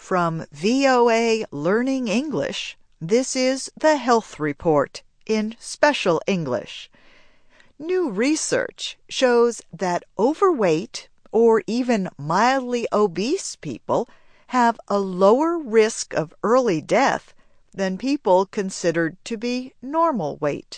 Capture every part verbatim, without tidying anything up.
From V O A Learning English, this is the Health Report in Special English. New research shows that overweight or even mildly obese people have a lower risk of early death than people considered to be normal weight.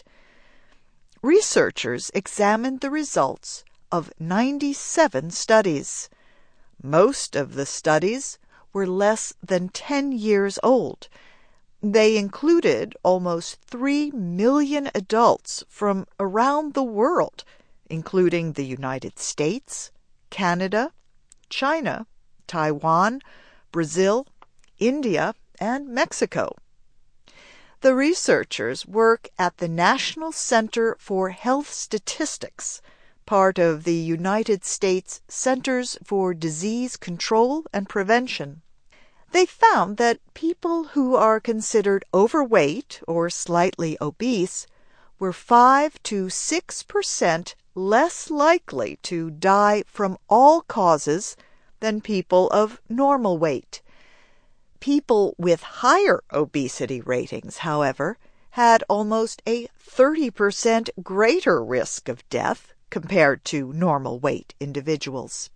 Researchers examined the results of ninety-seven studies. Most of the studies were less than ten years old. They included almost three million adults from around the world, including the United States, Canada, China, Taiwan, Brazil, India, and Mexico. The researchers work at the National Center for Health Statistics, part of the United States Centers for Disease Control and Prevention. They found that people who are considered overweight or slightly obese were five to six percent less likely to die from all causes than people of normal weight. People with higher obesity ratings, however, had almost a thirty percent greater risk of death compared to normal weight individuals.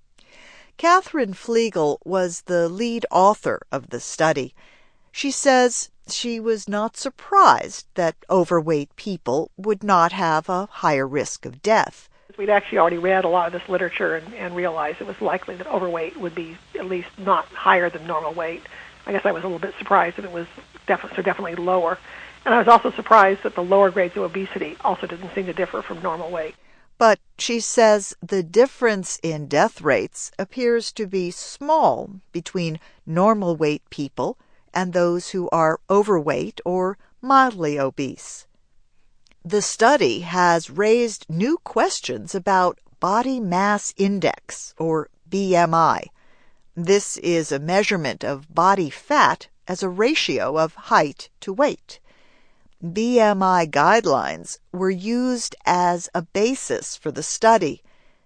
Catherine Flegel was the lead author of the study. She says she was not surprised that overweight people would not have a higher risk of death. We'd actually already read a lot of this literature and, and realized it was likely that overweight would be at least not higher than normal weight. I guess I was a little bit surprised that it was definitely, so definitely lower. And I was also surprised that the lower grades of obesity also didn't seem to differ from normal weight. But she says the difference in death rates appears to be small between normal weight people and those who are overweight or mildly obese. The study has raised new questions about body mass index, or B M I. This is a measurement of body fat as a ratio of height to weight. B M I guidelines were used as a basis for the study.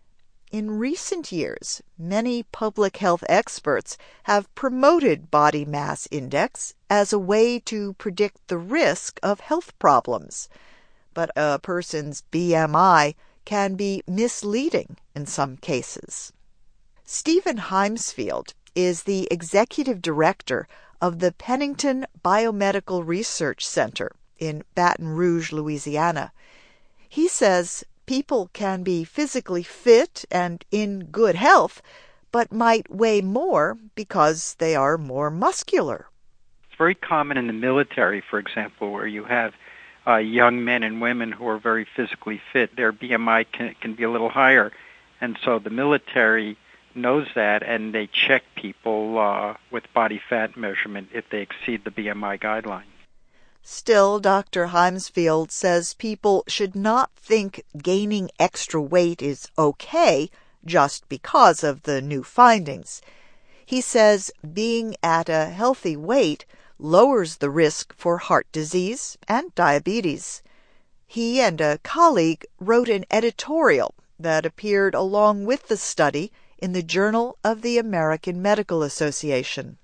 In recent years, many public health experts have promoted body mass index as a way to predict the risk of health problems. But a person's B M I can be misleading in some cases. Stephen Heimsfield is the executive director of the Pennington Biomedical Research Center in Baton Rouge, Louisiana. He says people can be physically fit and in good health, but might weigh more because they are more muscular. It's very common in the military, for example, where you have uh, young men and women who are very physically fit. Their B M I can, can be a little higher, and so the military knows that, and they check people uh, with body fat measurement if they exceed the B M I guideline. Still, Doctor Heimsfield says people should not think gaining extra weight is okay just because of the new findings. He says being at a healthy weight lowers the risk for heart disease and diabetes. He and a colleague wrote an editorial that appeared along with the study in the Journal of the American Medical Association.